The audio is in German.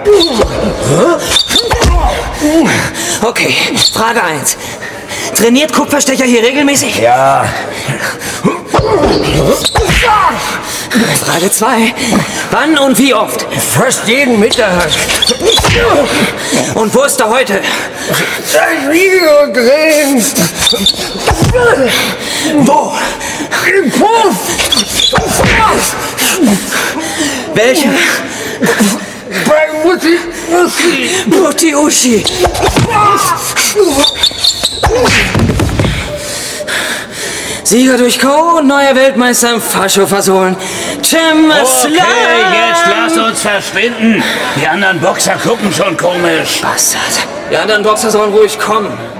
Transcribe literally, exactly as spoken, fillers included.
Okay, Frage eins. Trainiert Kupferstecher hier regelmäßig? Ja. Frage zwei. Wann und wie oft? Fast jeden Mittag. Und wo ist er heute? Ein Video drehen. Wo? Im Puff. Welcher? Bei Mutti Uschi. Mutti Uschi. Sieger durch K O und neuer Weltmeister im Fascho versohlen. Tim Okay, jetzt lass uns verschwinden. Die anderen Boxer gucken schon komisch. Bastard. Die anderen Boxer sollen ruhig kommen.